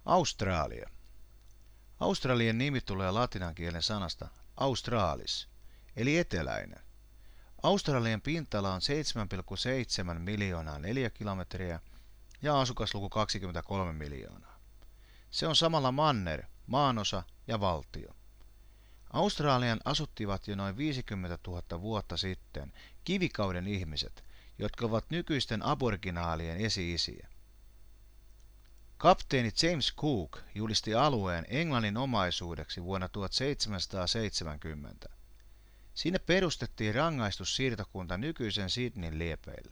Australia. Australian nimi tulee latinan kielen sanasta australis, eli eteläinen. Australian pinta-ala on 7,7 miljoonaa neliökilometriä ja asukasluku 23 miljoonaa. Se on samalla manner, maanosa ja valtio. Australian asuttivat jo noin 50 000 vuotta sitten kivikauden ihmiset, jotka ovat nykyisten aboriginaalien esi-isiä. Kapteeni James Cook julisti alueen Englannin omaisuudeksi vuonna 1770. Sinne perustettiin rangaistussiirtokunta nykyisen Sydneyn liepeille.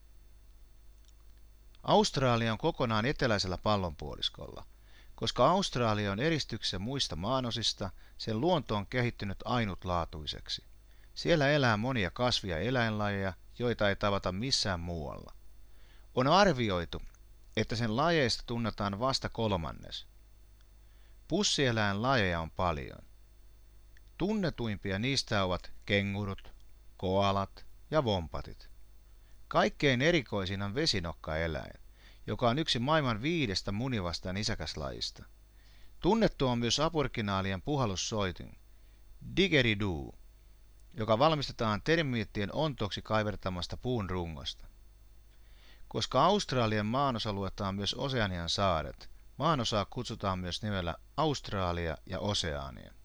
Australia on kokonaan eteläisellä pallonpuoliskolla. Koska Australia on eristyksessä muista maanosista, sen luonto on kehittynyt ainutlaatuiseksi. Siellä elää monia kasvi- ja eläinlajeja, joita ei tavata missään muualla. On arvioitu, että sen lajeista tunnetaan vasta 1/3. Pussieläinlajeja on paljon. Tunnetuimpia niistä ovat kengurut, koalat ja vompatit. Kaikkein erikoisin on vesinokkaeläin, joka on yksi maailman 5 munivasta nisäkäslajista. Tunnettu on myös aboriginaalien puhallussoitin, didgeridoo, joka valmistetaan termiittien ontoksi kaivertamasta puun rungosta. Koska Australian maanosa luetaan myös Oseanian saaret, maanosaa kutsutaan myös nimellä Australia ja Oseania.